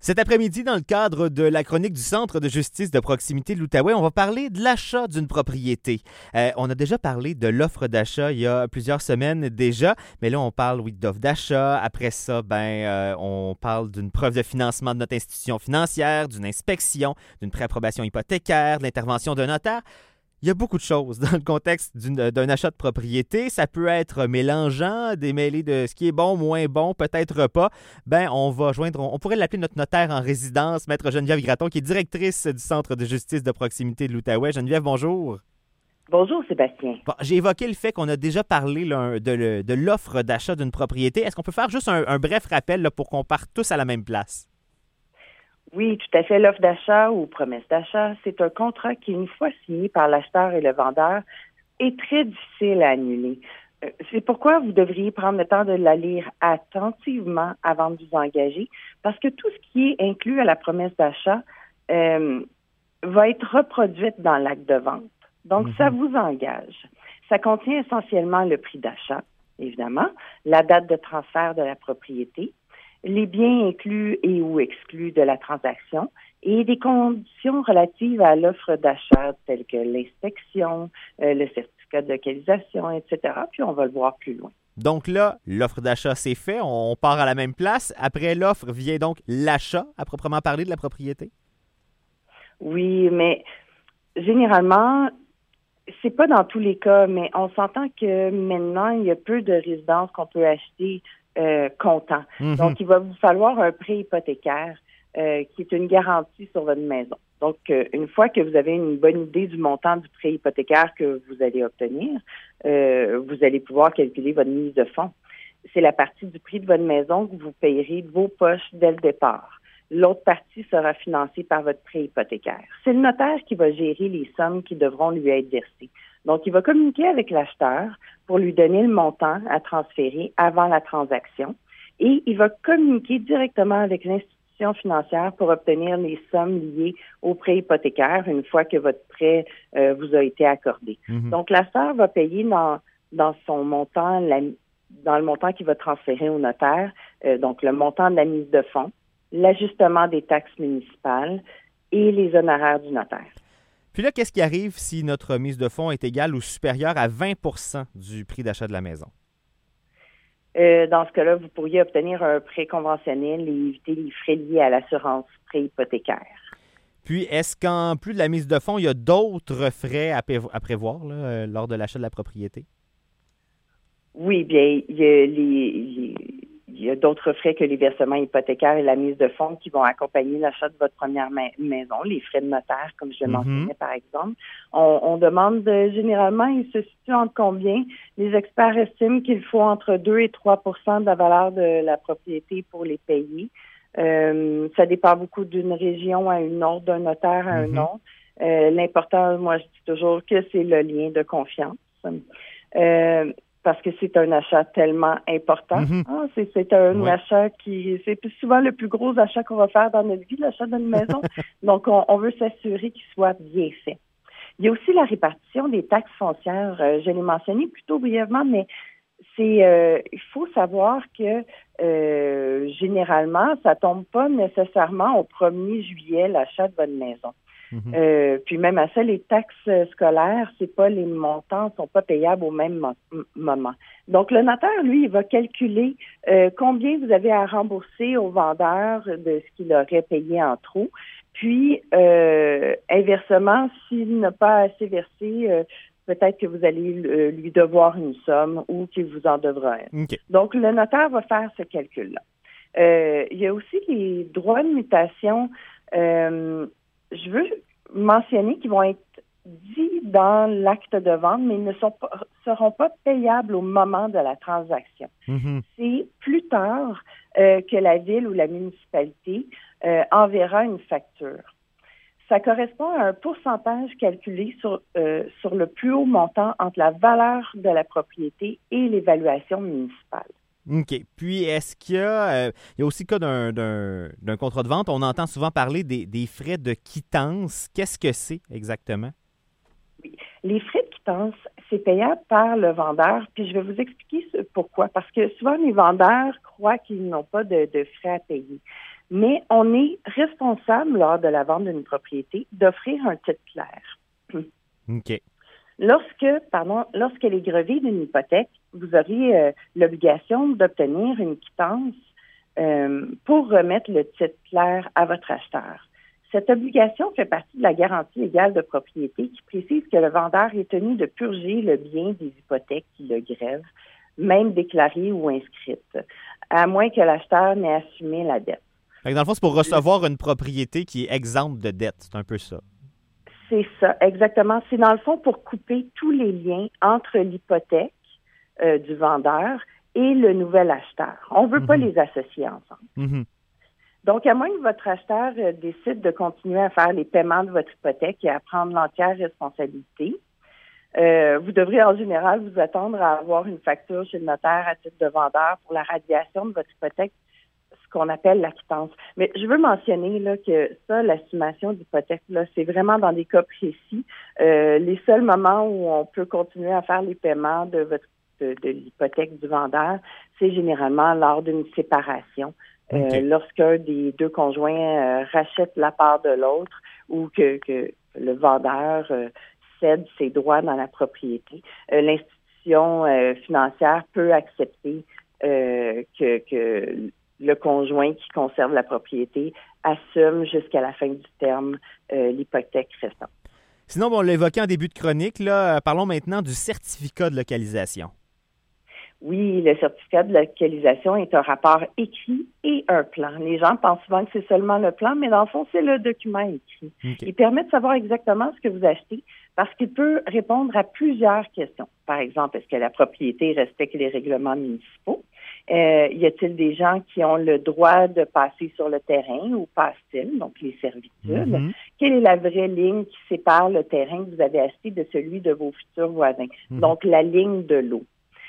Cet après-midi, dans le cadre de la chronique du Centre de justice de proximité de l'Outaouais, on va parler de l'achat d'une propriété. On a déjà parlé de l'offre d'achat il y a plusieurs semaines déjà, mais là, on parle, oui, d'offre d'achat. Après ça, on parle d'une preuve de financement de notre institution financière, d'une inspection, d'une préapprobation hypothécaire, de l'intervention d'un notaire. Il y a beaucoup de choses dans le contexte d'un achat de propriété. Ça peut être mélangeant, démêlé de ce qui est bon, moins bon, peut-être pas. On pourrait l'appeler notre notaire en résidence, Maître Geneviève Gratton, qui est directrice du Centre de justice de proximité de l'Outaouais. Geneviève, bonjour. Bonjour, Sébastien. Bon, j'ai évoqué le fait qu'on a déjà parlé là, de l'offre d'achat d'une propriété. Est-ce qu'on peut faire juste un bref rappel là, pour qu'on parte tous à la même place? Oui, tout à fait. L'offre d'achat ou promesse d'achat, c'est un contrat qui, une fois signé par l'acheteur et le vendeur, est très difficile à annuler. C'est pourquoi vous devriez prendre le temps de la lire attentivement avant de vous engager, parce que tout ce qui est inclus à la promesse d'achat va être reproduit dans l'acte de vente. Donc, ça vous engage. Ça contient essentiellement le prix d'achat, évidemment, la date de transfert de la propriété, les biens inclus et ou exclus de la transaction et des conditions relatives à l'offre d'achat telles que l'inspection, le certificat de localisation, etc. Puis on va le voir plus loin. Donc là, l'offre d'achat, c'est fait. On part à la même place. Après l'offre vient donc l'achat, à proprement parler, de la propriété? Oui, mais généralement, c'est pas dans tous les cas, mais on s'entend que maintenant, il y a peu de résidences qu'on peut acheter comptant. Donc, il va vous falloir un prêt hypothécaire qui est une garantie sur votre maison. Donc, une fois que vous avez une bonne idée du montant du prêt hypothécaire que vous allez obtenir, vous allez pouvoir calculer votre mise de fonds. C'est la partie du prix de votre maison que vous payerez de vos poches dès le départ. L'autre partie sera financée par votre prêt hypothécaire. C'est le notaire qui va gérer les sommes qui devront lui être versées. Donc, il va communiquer avec l'acheteur pour lui donner le montant à transférer avant la transaction et il va communiquer directement avec l'institution financière pour obtenir les sommes liées au prêt hypothécaire une fois que votre prêt vous a été accordé. Donc, l'acheteur va payer dans son montant, dans le montant qu'il va transférer au notaire, donc le montant de la mise de fonds, l'ajustement des taxes municipales et les honoraires du notaire. Puis là, qu'est-ce qui arrive si notre mise de fonds est égale ou supérieure à 20 % du prix d'achat de la maison? Dans ce cas-là, vous pourriez obtenir un prêt conventionnel et éviter les frais liés à l'assurance prêt hypothécaire. Puis, est-ce qu'en plus de la mise de fonds, il y a d'autres frais à prévoir là, lors de l'achat de la propriété? Oui, bien, il y a d'autres frais que les versements hypothécaires et la mise de fonds qui vont accompagner l'achat de votre première maison, les frais de notaire, comme je le mentionnais par exemple. On demande généralement, ils se situent entre combien? Les experts estiment qu'il faut entre 2 et 3 % de la valeur de la propriété pour les payer. Ça dépend beaucoup d'une région à une autre, d'un notaire à un autre. L'important, moi, je dis toujours que c'est le lien de confiance. Parce que c'est un achat tellement important. C'est un achat c'est souvent le plus gros achat qu'on va faire dans notre vie, l'achat d'une maison. Donc, on veut s'assurer qu'il soit bien fait. Il y a aussi la répartition des taxes foncières. Je l'ai mentionné plutôt brièvement, mais il faut savoir que généralement, ça tombe pas nécessairement au 1er juillet, l'achat de votre maison. Puis même à ça, les taxes scolaires, les montants sont pas payables au même moment. Donc, le notaire, lui, il va calculer combien vous avez à rembourser au vendeur de ce qu'il aurait payé en trop. Puis, inversement, s'il n'a pas assez versé, peut-être que vous allez lui devoir une somme ou qu'il vous en devra une. Donc, le notaire va faire ce calcul-là. Il y a aussi les droits de mutation. Je veux mentionner qu'ils vont être dits dans l'acte de vente, mais ils ne seront pas payables au moment de la transaction. C'est plus tard que la ville ou la municipalité enverra une facture. Ça correspond à un pourcentage calculé sur le plus haut montant entre la valeur de la propriété et l'évaluation municipale. OK. Puis, est-ce qu'il y a aussi le cas d'un contrat de vente? On entend souvent parler des frais de quittance. Qu'est-ce que c'est exactement? Oui. Les frais de quittance, c'est payable par le vendeur. Puis, je vais vous expliquer pourquoi. Parce que souvent, les vendeurs croient qu'ils n'ont pas de frais à payer. mais on est responsable lors de la vente d'une propriété d'offrir un titre clair. OK. Lorsqu'elle est grevée d'une hypothèque, vous aurez l'obligation d'obtenir une quittance pour remettre le titre clair à votre acheteur. Cette obligation fait partie de la garantie légale de propriété qui précise que le vendeur est tenu de purger le bien des hypothèques qui le grèvent, même déclarées ou inscrites, à moins que l'acheteur n'ait assumé la dette. Fait que dans le fond, c'est pour recevoir une propriété qui est exempte de dette. C'est un peu ça. C'est ça, exactement. C'est dans le fond pour couper tous les liens entre l'hypothèque du vendeur et le nouvel acheteur. On ne veut pas les associer ensemble. Donc, à moins que votre acheteur décide de continuer à faire les paiements de votre hypothèque et à prendre l'entière responsabilité, vous devrez en général vous attendre à avoir une facture chez le notaire à titre de vendeur pour la radiation de votre hypothèque, ce qu'on appelle la quittance. Mais je veux mentionner là, que ça, l'assumation d'hypothèque, là, c'est vraiment dans des cas précis. Les seuls moments où on peut continuer à faire les paiements de l'hypothèque du vendeur, c'est généralement lors d'une séparation. Okay. Lorsqu'un des deux conjoints rachète la part de l'autre ou que le vendeur cède ses droits dans la propriété, l'institution financière peut accepter que le conjoint qui conserve la propriété assume jusqu'à la fin du terme l'hypothèque restante. Sinon, on l'a évoqué en début de chronique, là, parlons maintenant du certificat de localisation. Oui, le certificat de localisation est un rapport écrit et un plan. Les gens pensent souvent que c'est seulement le plan, mais dans le fond, c'est le document écrit. Okay. Il permet de savoir exactement ce que vous achetez parce qu'il peut répondre à plusieurs questions. Par exemple, est-ce que la propriété respecte les règlements municipaux? Y a-t-il des gens qui ont le droit de passer sur le terrain ou passent-ils, donc les servitudes? Quelle est la vraie ligne qui sépare le terrain que vous avez acheté de celui de vos futurs voisins? Donc, la ligne de l'eau.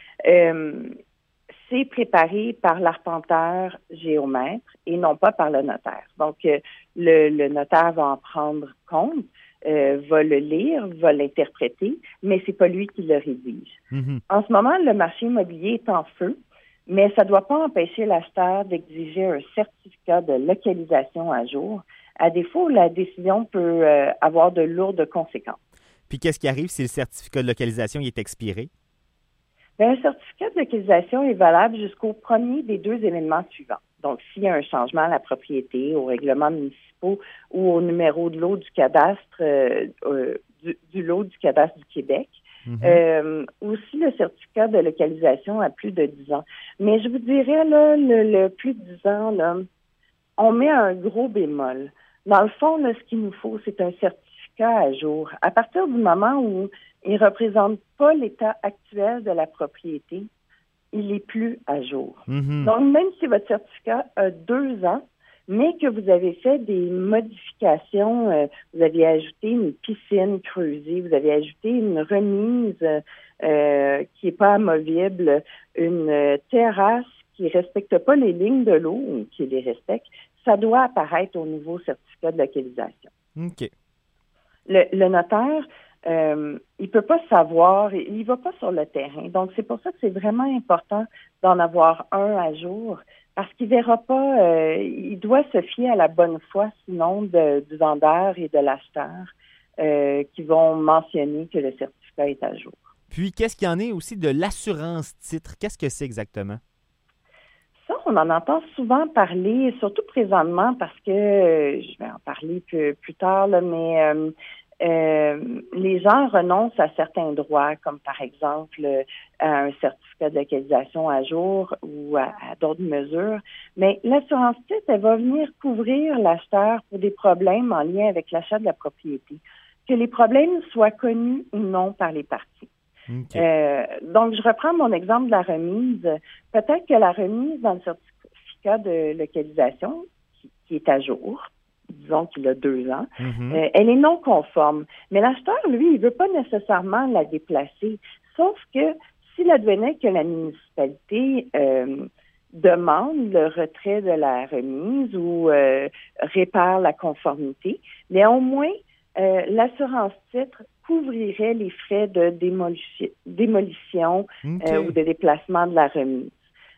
C'est préparé par l'arpenteur géomètre et non pas par le notaire. Donc, le notaire va en prendre compte, va le lire, va l'interpréter, mais c'est pas lui qui le rédige. En ce moment, le marché immobilier est en feu, mais ça ne doit pas empêcher l'acheteur d'exiger un certificat de localisation à jour. À défaut, la décision peut avoir de lourdes conséquences. Puis, qu'est-ce qui arrive si le certificat de localisation est expiré? Bien, un certificat de localisation est valable jusqu'au premier des deux événements suivants. Donc, s'il y a un changement à la propriété, aux règlements municipaux ou au numéro de lot du cadastre du lot du cadastre du Québec, aussi le certificat de localisation à plus de 10 ans. Mais je vous dirais, là, le plus de 10 ans, là, on met un gros bémol. Dans le fond, là, ce qu'il nous faut, c'est un certificat à jour. À partir du moment où il ne représente pas l'état actuel de la propriété, il n'est plus à jour. Donc, même si votre certificat a 2 ans, mais que vous avez fait des modifications, vous avez ajouté une piscine creusée, vous avez ajouté une remise qui n'est pas amovible, une terrasse qui ne respecte pas les lignes de l'eau ou qui les respecte, ça doit apparaître au nouveau certificat de localisation. OK. Le notaire, il peut pas savoir, il va pas sur le terrain. Donc, c'est pour ça que c'est vraiment important d'en avoir un à jour parce qu'il verra pas, il doit se fier à la bonne foi, sinon, du vendeur et de l'acheteur qui vont mentionner que le certificat est à jour. Puis, qu'est-ce qu'il y en est aussi de l'assurance-titre? Qu'est-ce que c'est exactement? Ça, on en entend souvent parler, surtout présentement parce que, je vais en parler plus tard, là, mais les gens renoncent à certains droits, comme par exemple à un certificat de localisation à jour ou à d'autres mesures. Mais l'assurance titre, elle va venir couvrir l'acheteur pour des problèmes en lien avec l'achat de la propriété, que les problèmes soient connus ou non par les parties. Okay. Donc, je reprends mon exemple de la remise. Peut-être que la remise dans le certificat de localisation, qui est à jour, disons qu'il a 2 ans, elle est non conforme. Mais l'acheteur, lui, il veut pas nécessairement la déplacer. Sauf que s'il advenait que la municipalité demande le retrait de la remise ou répare la conformité, mais au moins, l'assurance-titre couvrirait les frais de démolition ou de déplacement de la remise.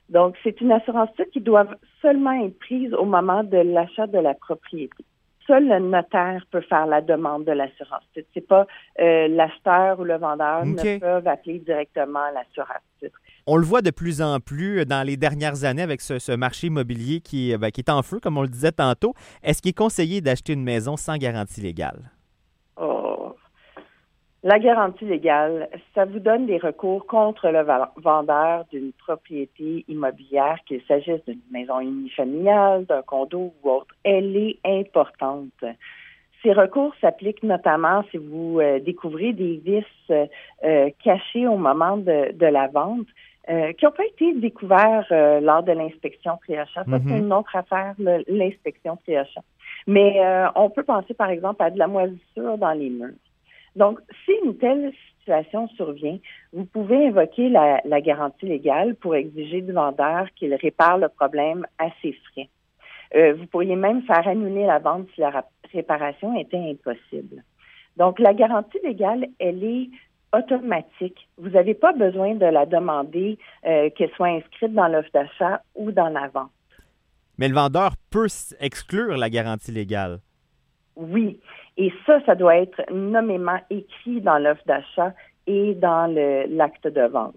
Donc, c'est une assurance titre qui doit seulement être prise au moment de l'achat de la propriété. Seul le notaire peut faire la demande de l'assurance titre. C'est pas l'acheteur ou le vendeur ne peuvent appeler directement l'assureur titre. On le voit de plus en plus dans les dernières années avec ce marché immobilier qui est en feu, comme on le disait tantôt. Est-ce qu'il est conseillé d'acheter une maison sans garantie légale? Oh. La garantie légale, ça vous donne des recours contre le vendeur d'une propriété immobilière, qu'il s'agisse d'une maison unifamiliale, d'un condo ou autre. Elle est importante. Ces recours s'appliquent notamment si vous découvrez des vices cachés au moment de la vente qui n'ont pas été découverts lors de l'inspection pré-achat. Ça, c'est une autre affaire, l'inspection pré-achat. Mais on peut penser, par exemple, à de la moisissure dans les murs. Donc, si une telle situation survient, vous pouvez invoquer la garantie légale pour exiger du vendeur qu'il répare le problème à ses frais. Vous pourriez même faire annuler la vente si la réparation était impossible. Donc, la garantie légale, elle est automatique. Vous n'avez pas besoin de la demander qu'elle soit inscrite dans l'offre d'achat ou dans la vente. Mais le vendeur peut exclure la garantie légale. Oui. Et ça doit être nommément écrit dans l'offre d'achat et dans l'acte de vente.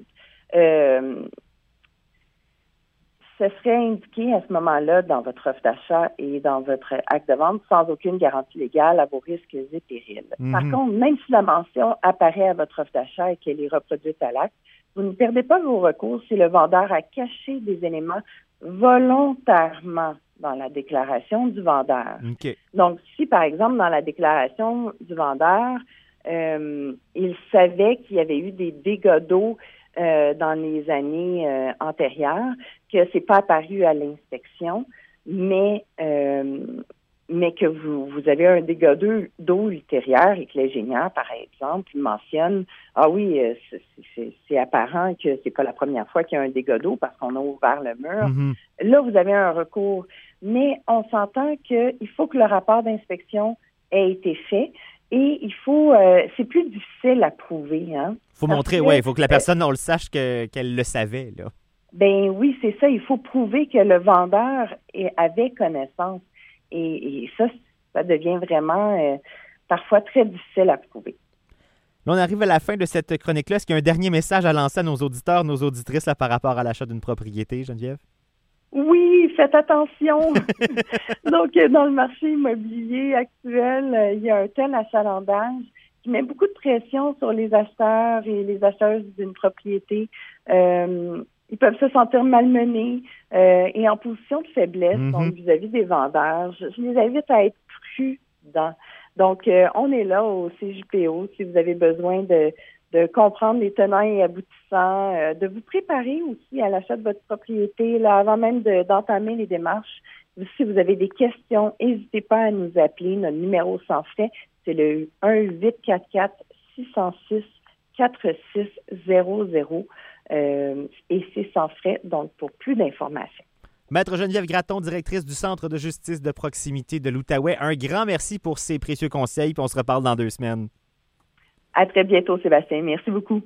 Ce serait indiqué à ce moment-là dans votre offre d'achat et dans votre acte de vente sans aucune garantie légale à vos risques et périls. Par contre, même si la mention apparaît à votre offre d'achat et qu'elle est reproduite à l'acte, vous ne perdez pas vos recours si le vendeur a caché des éléments volontairement dans la déclaration du vendeur. Okay. Donc, si, par exemple, dans la déclaration du vendeur, il savait qu'il y avait eu des dégâts d'eau dans les années antérieures, que c'est pas apparu à l'inspection, mais que vous avez un dégât d'eau ultérieur et que l'ingénieur, par exemple, mentionne « Ah oui, c'est apparent que c'est pas la première fois qu'il y a un dégât d'eau parce qu'on a ouvert le mur. Là, vous avez un recours. Mais on s'entend qu'il faut que le rapport d'inspection ait été fait et il faut c'est plus difficile à prouver. Hein? Faut montrer, oui, il faut que la personne, on le sache qu'elle le savait, là. Ben oui, c'est ça. Il faut prouver que le vendeur avait connaissance. Et ça devient vraiment parfois très difficile à prouver. Là, on arrive à la fin de cette chronique-là. Est-ce qu'il y a un dernier message à lancer à nos auditeurs, nos auditrices là, par rapport à l'achat d'une propriété, Geneviève? Oui, faites attention. Donc, dans le marché immobilier actuel, il y a un tel achalandage qui met beaucoup de pression sur les acheteurs et les acheteuses d'une propriété. Ils peuvent se sentir malmenés et en position de faiblesse donc vis-à-vis des vendeurs. Je les invite à être prudents. Donc, on est là au CJPO si vous avez besoin de comprendre les tenants et aboutissants, de vous préparer aussi à l'achat de votre propriété là, avant même d'entamer les démarches. Si vous avez des questions, n'hésitez pas à nous appeler. Notre numéro sans frais, c'est le 1-844-606-4600 et c'est sans frais, donc pour plus d'informations. Maître Geneviève Gratton, directrice du Centre de justice de proximité de l'Outaouais, un grand merci pour ces précieux conseils, puis on se reparle dans 2 semaines. À très bientôt, Sébastien. Merci beaucoup.